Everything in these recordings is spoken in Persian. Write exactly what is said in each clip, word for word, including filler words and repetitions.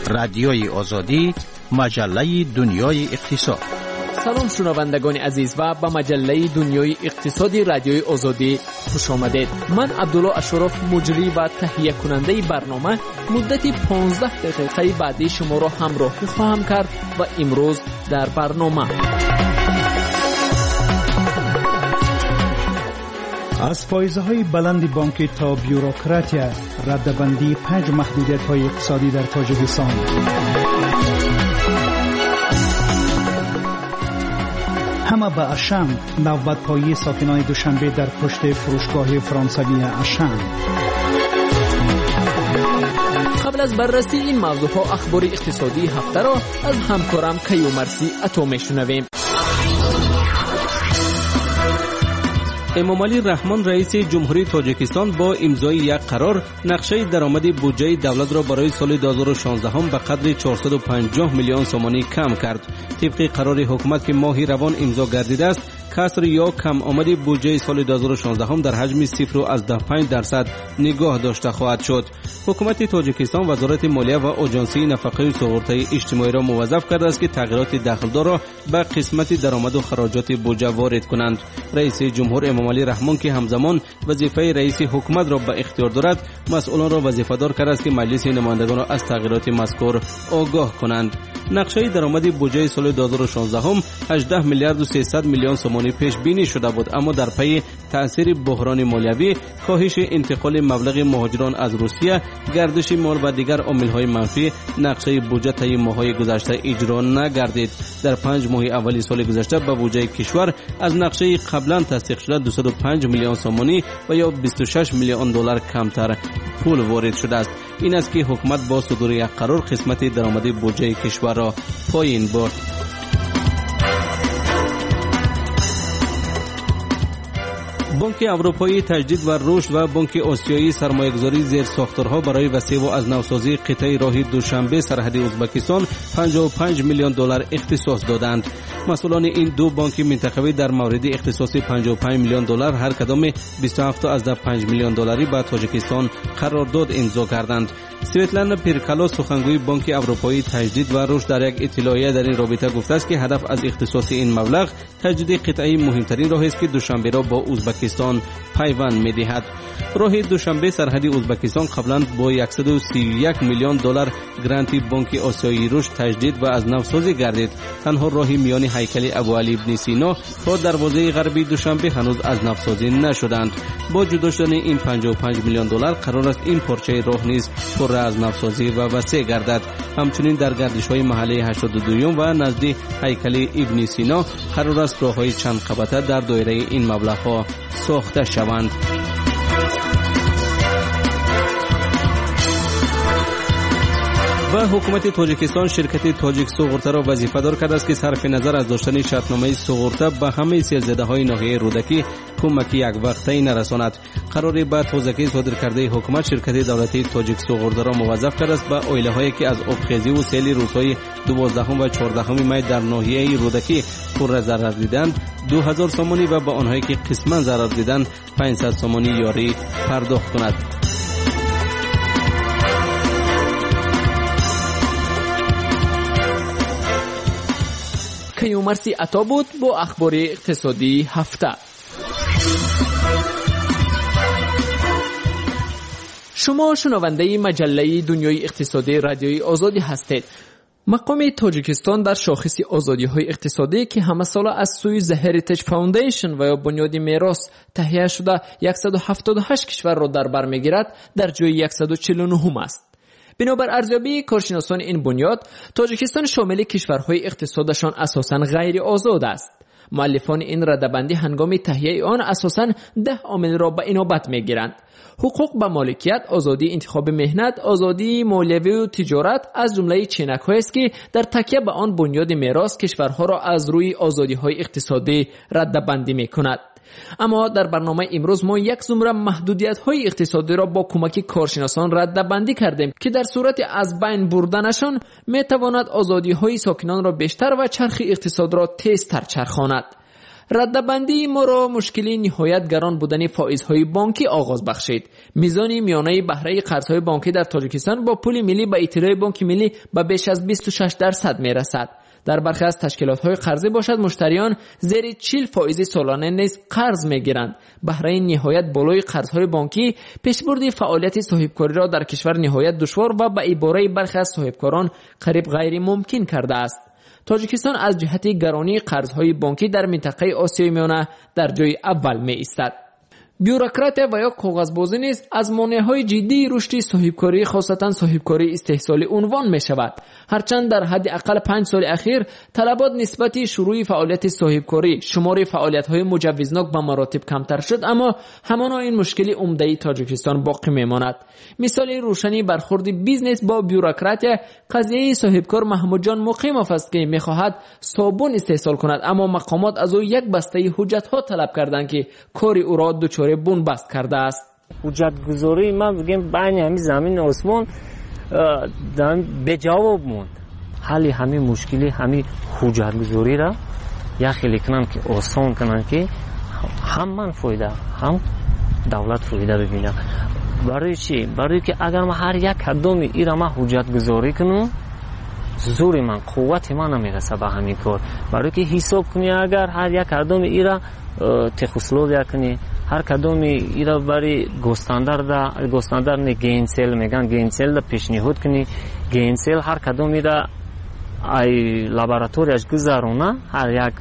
رادیوی آزادی، مجله دنیای اقتصاد. سلام شنوندگان عزیز و به مجله دنیای اقتصادی رادیوی آزادی خوش آمدید. من عبدالله اشرف مجری و تهیه کننده برنامه مدت پانزده دقیقه بعدی شما را همراه خواهم کرد و امروز در برنامه از فایزه های بلند بانک تا بیوروکراتیا، ردبندی پنج محدودیت های اقتصادی در تاجیکستان. همه به اشم، نوبت پایی ساکنان دوشنبه در پشت فروشگاه فرانسوی اشم. قبل از بررسی این موضوع ها اخبار اقتصادی هفته را از همکارم کیومرثی عطا میشنویم. امامعلی رحمان رئیس جمهوری تاجیکستان با امضای یک قرار نقشه درآمد بودجه دولت را برای سال دو هزار و شانزده به قدر چهارصد و پنجاه میلیون سومانی کم کرد. طبق قرار حکومت که ماه روان امضا گردیده است، کسر یا کم آمد بودجه سال دو هزار و شانزده در حجم صفر و از ده و پنج درصد نگاه داشته خواهد شد. حکومت تاجیکستان وزارت مالیه و آژانسی نفقه و سقوط اجتماعی را موظف کرده است که تغییرات دخلدار را به قسمت درآمد و خراجات بودجه وارد کنند. رئیس جمهور امامعلی رحمان که همزمان وظیفه رئیس حکومت را به اختیار دارد، مسئولان را وظیفه دار کرده است که مجلس نمایندگان را از تغییرات مذکور آگاه کنند. نقشه درآمد بودجه سال دو هزار و شانزده هجده میلیارد و سیصد میلیون سومانی پیش بینی شده بود، اما در پی تأثیر بحران مالیوی، کاهش انتقال مبلغ مهاجران از روسیه، گردش مال و دیگر عامل‌های منفی، نقشه بودجه طی ماه‌های گذشته اجرا نگردید. در پنج ماه اولی سال گذشته به بودجه کشور از نقشه قبلا تصدیق شده دویست و پنج میلیون سومانی و یا بیست و شش میلیون دلار کمتر پول وارد شده است. این است که حکومت با صدور یک قرار قسمت درآمد بودجه کشور را پایین برد. بانک اروپایی تجدید و رشد و بانک آسیایی سرمایه‌گذاری زیر ساختارها برای وسیع و از نوسازی قطعه راه دوشنبه سرحدی ازبکستان پنجاه و پنج میلیون دلار اختصاص دادند. مسئولان این دو بانک منطقوی در مورد اختصاص پنجاه و پنج میلیون دلار هر کدام بیست و هفت از ده و پنج میلیون دلاری با تاجیکستان قرارداد امضا کردند. سویتلانا پیرکالا سخنگوی بانک اروپایی تجدید و رشد در یک اطلاعیه در این رابطه گفته است که هدف از اختصاص این مبلغ تجدید قطعه مهمترین راه است که دوشنبه را با ازبکستان پیوند می‌دهد. راه دوشنبه سرحدی ازبکستان قبلا با صد و سی و یک میلیون دلار گرانتی بانک آسیایی رشد تجدید و از نوسازی گردید. تنها راه میان هیکل ابوعلی ابن سینا تا دروازه غربی دوشنبه هنوز از نوسازی نشدند. با جدا شدن این پنجاه و پنج میلیون دلار قرار است این پارچه راه نیز پر از نوسازی و وسیع گردد. همچنین در گردش‌های محله هشتاد و دو و نزد هیکل ابن سینا قرار است راه‌های چند قبطه در دایره این مبلغ‌ها ساخته شوند. و حکومت تاجیکستان شرکت تاجیک سوغورته را وظیفه دار کرده است که صرف نظر از داشتن شرطنامه سوغورته به همه سیل‌زده‌های ناحیه رودکی کمک یک وقته نرساند. قرار به تازگی صادر کرده حکومت شرکت دولتی تاجیک سوغورته را موظف کرده است به عائله‌هایی که از آبخیزی و سیل روزهای دوازدهم و چهاردهم می در ناحیه رودکی پر ضرر دیدند دو هزار سومانی و به آنهایی که قسما ضرر دیدند پانصد سومانی یاری پرداخت کند. کیومرثی عطا بود با اخبار اقتصادی هفته. شما شنونده مجله دنیای اقتصادی رادیوی آزادی هستید. مقام تاجیکستان در شاخص آزادی‌های اقتصادی که همه سال از سوی The Heritage Foundation و یا بنیاد میراث تهیه شده صد و هفتاد و هشت کشور را در بر می‌گیرد در جای صد و چهل و نه است. بنابر ارزیابی کارشناسان این بنیاد، تاجیکستان شامل کشورهای اقتصادشان اساساً غیر آزاد است. مؤلفان این رده‌بندی هنگام تهیه آن اساساً ده عامل را به عنابت می‌گیرند: حقوق به مالکیت، آزادی انتخاب مهنت، آزادی مالیوی و تجارت از جمله چینک‌هایی است که در تکیه به آن بنیاد میراث کشورها را از روی آزادی‌های اقتصادی رده‌بندی می‌کند. اما در برنامه امروز ما یک زمره محدودیت‌های اقتصادی را با کمک کارشناسان رده‌بندی کردیم که در صورت از بین بردنشان می‌تواند آزادی‌های ساکنان را بیشتر و چرخ اقتصاد را تیزتر چرخاند. ردبندی ما را مشکلی نهایت گران بودن فائزهای بانکی آغاز بخشید. میزان میانه بهره قرضهای بانکی در تاجیکستان با پول ملی به اطلاع بانک ملی به بیش از بیست و شش درصد میرسد. در برخی از تشکیلات‌های قرضی باشد مشتریان زیر چهل فائز سالانه نیز قرض می‌گیرند. بهره نهایت بالای قرض‌های بانکی پیشبرد فعالیت صاحبکاری را در کشور نهایت دشوار و به عباره برخی از صاحبکاران قریب غیر ممکن کرده است. تاجیکستان از جهت گرانی قرض‌های بانکی در منطقه آسیای میانه در جای اول می‌ایستد. بیوروکرات و یا کاغذبازی نیز از مانع‌های جدی رشد صاحبکاری خاصتا صاحبکاری استحصالی عنوان می‌شود. هرچند در حد اقل پنج سال اخیر طلبات نسبت شروع فعالیت صاحبکاری شمار فعالیت‌های مجوزناک به مراتب کمتر شد، اما همانا این مشکل عمده تاجیکستان باقی میماند. مثال روشنی برخورد بیزنس با بیوروکرات قضیه صاحبکار محمود جان مقیموف است که می‌خواهد صابون استحصال کند، اما مقامات از او یک بسته حجت‌ها طلب کردند که کار او را دچار بنبست کرده است. حجت گذاری من بگم بین همین زمین و آسمان به جواب موند. حل همین مشکلی همین حجت گذاری را یا خیلی کنن که آسان کنن که هم من فایده هم دولت فایده ببینه. برای چی؟ برای که اگر ما هر یک قدم ایرا ما حجت گذاری کنم زور من قوت من نمیرسه به همین کار. برای که حساب کنی اگر هر یک قدم ایرا تخصلو کنی هر کدوم ایرا برای گستاندار دا گستاندار نه گینسل میگن گینسل دا پیشنهاد کنی گینسل هر کدوم ایرا ای لابراتوریش گذارونه هر یک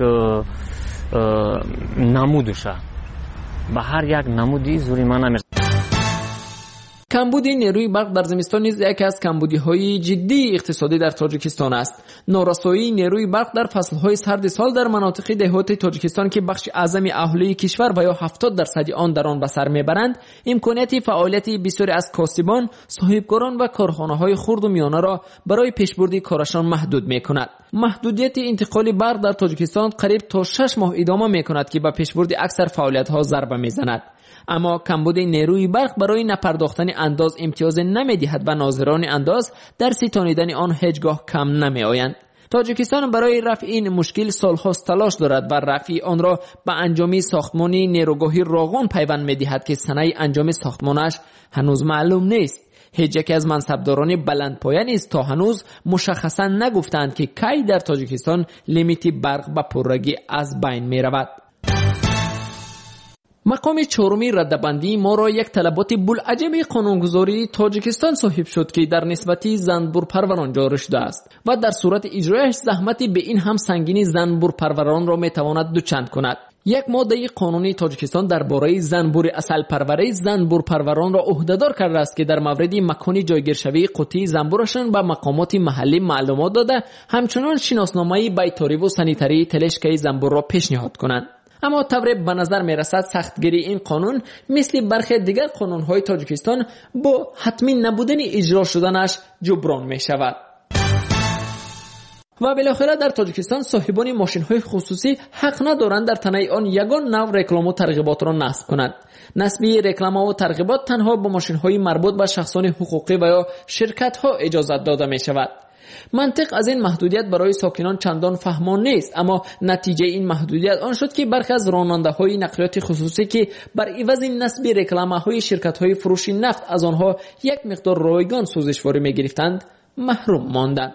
نمودشه به هر یک نمودی زوری من نمیرسه. کمبود نیروی برق در زمستان نیز یکی از کمبودی‌های جدی اقتصادی در تاجیکستان است. نارسایی نیروی برق در فصل‌های سرد سال در مناطق دهاتی تاجیکستان که بخش اعظم اهالی کشور و یا هفتاد درصد آن در آن به سر میبرند، امکانیت فعالیت بسیاری از کاسبان، صاحبکاران و کارخانه‌های خرد و میانه را برای پیشبرد کارشان محدود می‌کند. محدودیت انتقال برق در تاجیکستان قریب تا شش ماه ادامه می‌کند که به پیشبرد اکثر فعالیت‌ها ضربه می‌زند. اما کمبود نیروی برق برای نپرداختن انداز امتیاز نمی‌دهد و ناظران انداز در ستانیدن آن هیچگاه کم نمی‌آیند. تاجیکستان برای رفع این مشکل سال‌هاست تلاش دارد و رفع آن را به انجام ساختمانی نیروگاهی راغون پیوند می‌دهد که سنه انجام ساختمانش هنوز معلوم نیست. هیچ یک از منصبداران بلندپایه نیز تا هنوز مشخصاً نگفتند که کی در تاجیکستان لیمیت برق به پررگی از بین می‌رود. مقام چهارمی ردبندی ما را یک طلبات بوالعجب قانونگذاری تاجیکستان صاحب شد که در نسبتی زنبور پروران جاری شده است و در صورت اجرایش زحمتی به این هم سنگینی زنبور پروران را میتواند دوچند کند. یک ماده قانونی تاجیکستان درباره زنبور اصل پروری زنبور پروران را عهدهدار کرده است که در مورد مکان جایگیرشوی قطعی زنبورشان به مقامات محلی معلومات داده، همچنان شناسنامه بیطاری و سانیتری تلشکه زنبور را پیشنهاد کنند. اما طوری به نظر می رسد سختگیری این قانون مثل برخی دیگر قانون‌های تاجیکستان با حتمی نبودن اجرا شدنش جبران می شود. و بالاخره در تاجیکستان صاحبان ماشین‌های خصوصی حق ندارند در تنه آن یگان نوع رکلام و ترغیبات را نصب کنند. نصب رکلام و ترغیبات تنها با ماشین‌های مربوط به شخصان حقوقی و یا شرکت‌ها اجازه داده می شود. منطق از این محدودیت برای ساکنان چندان فهمان نیست، اما نتیجه این محدودیت آن شد که برخی از راننده‌های نقلیات خصوصی که بر عوض نصب رکلامه‌های شرکت‌های فروش نفت از آنها یک مقدار رایگان سوزشواری می‌گرفتند محروم ماندند.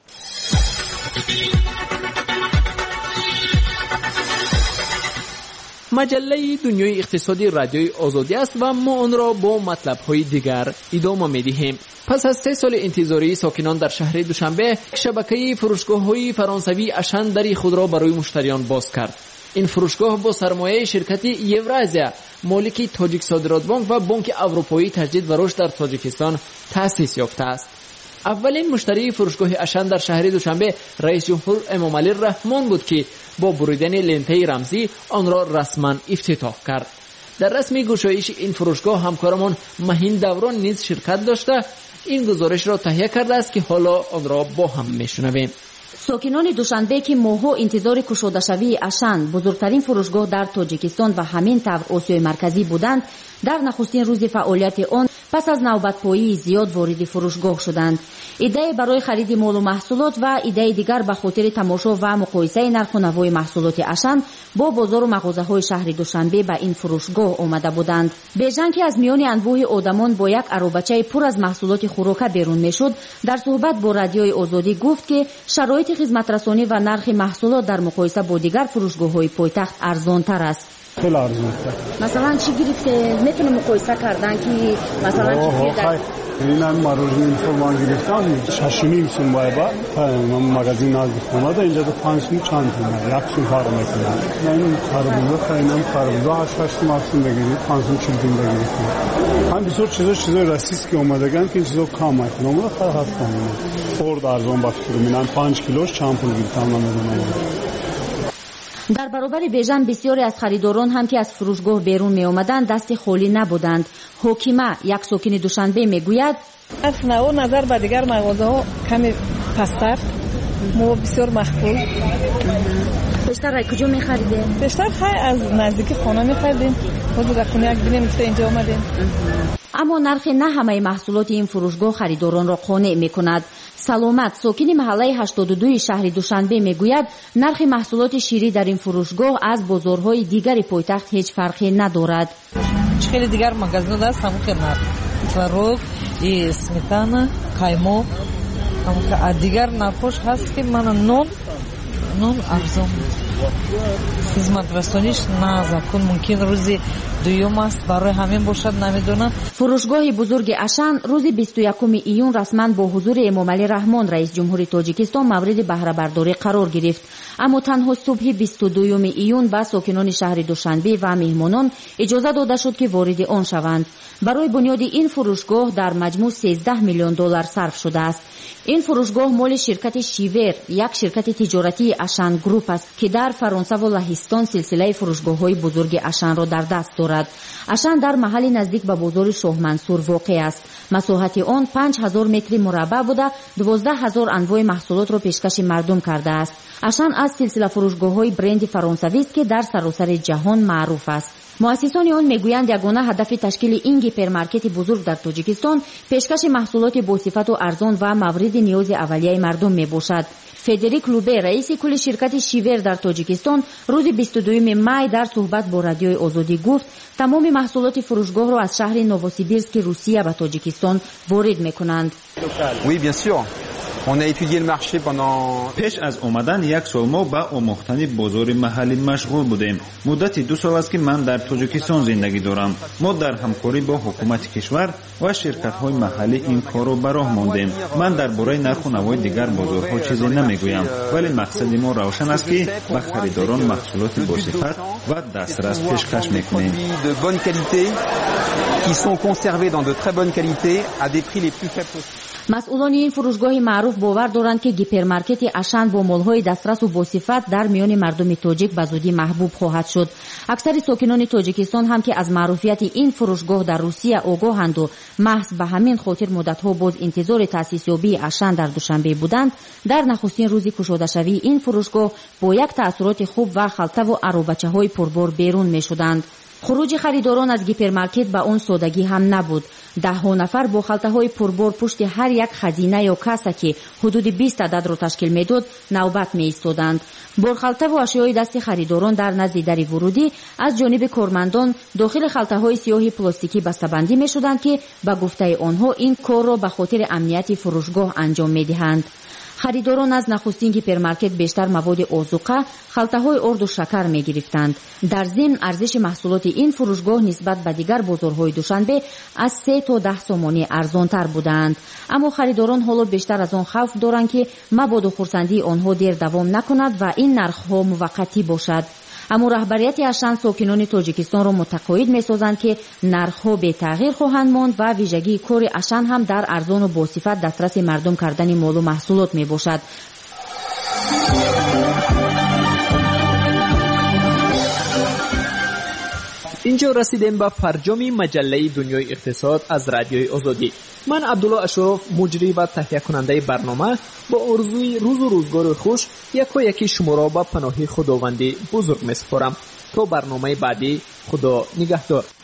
مجله دنیای اقتصادی رادیوی آزادی است و ما آن را با مطلب‌های دیگر ادامه می‌دهیم. پس از سه سال انتظاری ساکنان در شهر دوشنبه شبکه فروشگاه‌های فرانسوی اشن دری خود را برای مشتریان باز کرد. این فروشگاه با سرمایه شرکت یورازیا مالک تاجیک صادرات بانک و بانک اروپایی تجدید و رشد در تاجیکستان تأسیس یافته است. اولین مشتری فروشگاه اشن در شهر دوشنبه رئیس جمهور امامعلی رحمان بود که با بریدن لنته رمزی آن را رسما افتتاح کرد. در رسمی گشایش این فروشگاه همکارمان مهین دوران نیز شرکت داشته این گزارش را تهیه کرده است که حالا آن را با هم میشنویم. ساکنان دوشنبه که ماه‌ها انتظار گشوده شوی اشن بزرگترین فروشگاه در تاجیکستان و همین طور آسیای مرکزی بودند، در نخستین روز فعالیت آن پس از نوبت‌پایی زیاد وارد فروشگاه شدند. ایده برای خرید مال و محصولات و ایده دیگر به خاطر تماشا و مقایسه نرخ و نوای محصولات اشن با بازار و مغازه‌های شهر دوشنبه به این فروشگاه آمده بودند. بیژن که از میان انبوه آدمان با یک عربچه پر از محصولات خوراک بیرون میشد، در صحبت با رادیوی آزادی گفت که شرایط خدمترسانی و نرخ محصولات در مقایسه با دیگر فروشگاه‌های پایتخت ارزان‌تر است. خیلی ارزان‌تر. مثلا چی گرفته میتونه مقایسه کردن که مثلا چی در این هم مروژه اینفورمان گرفتم شش و نیم سون باید با مغازین نزدیک خونه ده اینجا دو پنج سون چند سونه یک سون فرق میکنه. من خربوزه خیلی خربوزه هشت هشت مقصون بگیرید پنج سون چل دین بگیرید. هم بسیار چیزا چیزای رسیست که اومدگن که این چیزا کم میکنه. اومده خیلی هست کنه. خورد ارزان با فکر می‌کنم پنج کیلوش چند پول گرفتم نمیدونم. در برابر بیژن بسیاری از خریداران هم که از فروشگاه بیرون می آمدند دست خالی نبودند. حکیمه یک ساکن دوشنبه می گوید از نوع نظر به دیگر مغازه ها کمی پستر ما بسیار مخفول. بیشتر از کجا می خریدیم؟ بیشتر خیلی از نزدیک خانه می خریدیم. ما در خونه یک بینیم که اینجا آمدیم. اما نرخ نه همه محصولات این فروشگاه خریداران را قانع می کند. سلامت ساکن محله هشتاد و دو شهر دوشنبه می گوید نرخ محصولات شیری در این فروشگاه از بازارهای دیگر پایتخت هیچ فرقی ندارد. خیلی دیگر مغازه داشت همون که نرخ تворог і сметана, каймо, а دیگر نرخش هست که من نون نون ارزان خدمت رسانیش نه زکون ممکن روزی دوم است برای همین باشد نمیدونم. فروشگاه بزرگ اشن روز بیست و یکم ایون رسما با حضور امام علی رحمان رئیس جمهوری تاجیکستان مورد بهره برداری قرار گرفت، اما تنها صبح بیست و دوم ایون به ساکنان شهر دوشنبه و مهمانان اجازه داده شد که وارد آن شوند. برای بنیاد این فروشگاه در مجموع سیزده میلیون دلار صرف شده است. این فروشگاه مال شرکت شیور، یک شرکت تجارتی اشن گروپ است که در فرانسه و لهستان سلسله فروشگاه‌های بزرگ اشن را در دست دارد. اشن در محل نزدیک به بازار شاه منصور واقع است. مساحت آن پنج هزار متر مربع بوده، دوازده هزار انواع محصولات را پیشکش مردم کرده است. اشن از سلسله فروشگاه‌های برند فرانسوی است که در سراسر جهان معروف است. مؤسسان آن میگویند یگانه هدف تشکیل این هیپرمارکت بزرگ در تاجیکستان پیشکش محصولات با صفت و ارزان و مورد نیاز اولیه مردم میباشد. فدریک لوبه رئیس کل شرکت شیور در تاجیکستان روز بیست و دوم می در صحبت با رادیوی آزادی گفت تمام محصولات فروشگاه را از شهر نووسیبیرسک روسیه به تاجیکستان وارد میکنند. Oui, bien sûr. On a étudié le marché pendant پیش از اومدن یک سال ما با آموختن بازار محلی مشغول بودیم. مدت دو سال است که من در تاجیکستان زندگی دارم. ما در همکاری با حکومت کشور و شرکت‌های محلی این کار را به راه ماندیم. من درباره نرخ و نوای دیگر بازارها چیزی نمیگویم، ولی مقصد ما روشن است که به خریداران محصولات با صفت و دسترس پیشکش می‌کنیم. de bonne qualité qui sont conservés dans de très bonne qualité à des prix les plus faibles possibles. مسئولان این فروشگاه معروف باور دارند که هیپرمارکت اشن با مال‌های دسترس و با صفت در میان مردم تاجیک به زودی محبوب خواهد شد. اکثر ساکنان تاجیکستان هم که از معروفیت این فروشگاه در روسیه آگاهند و محض به همین خاطر مدت‌ها باز انتظار تأسیس یابی اشن در دوشنبه بودند، در نخستین روز گشوده شوی این فروشگاه با یک تأثیرات خوب و خلطه و عروبچه‌های پربار بیرون می‌شدند. خروج خریداران از هیپرمارکت به اون سادگی هم نبود. ده ها نفر با خلطه‌های پربار پشت هر یک خزینه یا کاسه که حدود بیست عدد را تشکیل میداد نوبت می ایستادند. بارخلطه و اشیای دست خریداران در نزد در ورودی از جانب کارمندان داخل خلطه‌های سیاه پلاستیکی بسته‌بندی می‌شدند که به گفته آنها این کار را به خاطر امنیت فروشگاه انجام می‌دهند. خریداران از نخستین هیپرمارکت بیشتر مواد آذوقه، خلطه‌های آرد و شکر می‌گرفتند. در ضمن ارزش محصولات این فروشگاه نسبت به دیگر بازارهای دوشنبه از سه تا ده سومانی ارزان‌تر بودند. اما خریداران حالا بیشتر از آن خوف دارند که مبادا خرسندی آنها دیر دوام نکند و این نرخ‌ها موقتی باشد. اما رهبریت اشن ساکنان تاجیکستان را متقاعد می‌سازند که نرخ‌ها به تغییر خواهند ماند و ویژگی کار اشن هم در ارزان و با صفت دسترس مردم کردن مال و محصولات میباشد. اینجا رسیدیم به فرجام مجله دنیای اقتصاد از رادیوی آزادی. من عبدالله اشرف مجری و تهیه کننده برنامه با آرزوی روز و روزگار خوش یک و یکی شما را به پناه خداوندی بزرگ می‌سپارم. تا برنامه بعدی، خدا نگهدار.